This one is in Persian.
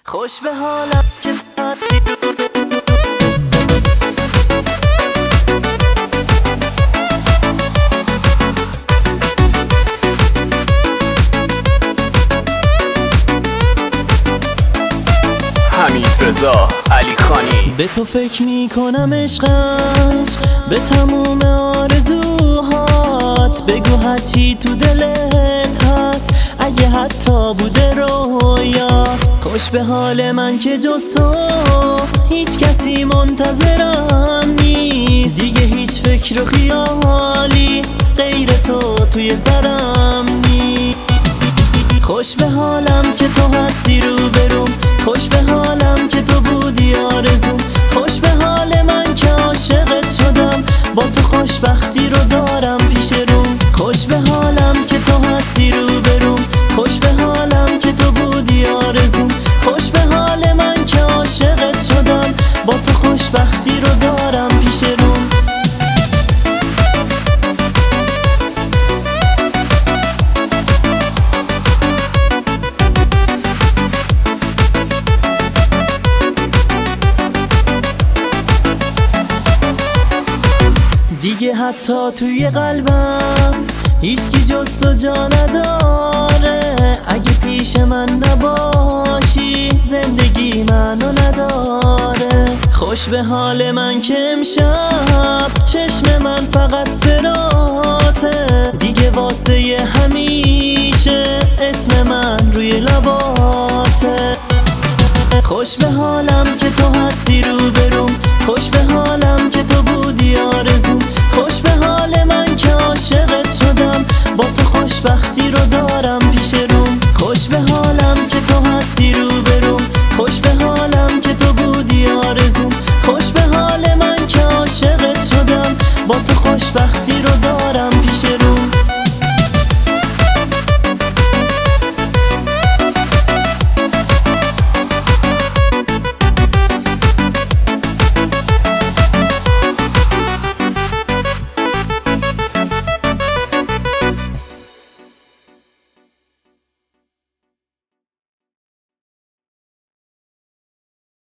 خوش به حالم که حمید رضا علیخانی. به تو فکر میکنم عشقم، به تموم آرزوهات. بگو هرچی تو دلت هست، اگه حتی بوده رویات. خوش به حال من که جز تو هیچ کسی منتظرم نیست. دیگه هیچ فکر و خیالی غیر تو توی سرم نیست. خوش به حالم که تو هستی رو بروم، خوش به حالم که تو بودی آرزوم. خوش به حال من که عاشقت شدم، با تو خوشبختی رو دارم پیش روم. خوش به حالم که تو هستی رو بروم، خوش به حالم که تو بودی آرزوم. خوش به حال من که عاشقت شدم، با تو خوشبختی رو دارم پیش روم. دیگه حتی توی قلبم هیچکی جز تو جا نداره. اگه پیش من نباشی زندگی منو نداره. خوش به حال من که امشب چشم من فقط براته. دیگه واسه همیشه اسم من روی لباته. خوش به حالم که تو هستی رو بروم، خوش به حالم که تو بودی آرزوم. خوش به حال من که عاشقت شدم، با تو خوشبختی رو دارم پیش روم. خوش به حالم که تو هستی رو بروم، خوش به حالم که تو بودی آرزوم. خوش به حال من که عاشقت شدم، با تو خوشبختی رو دارم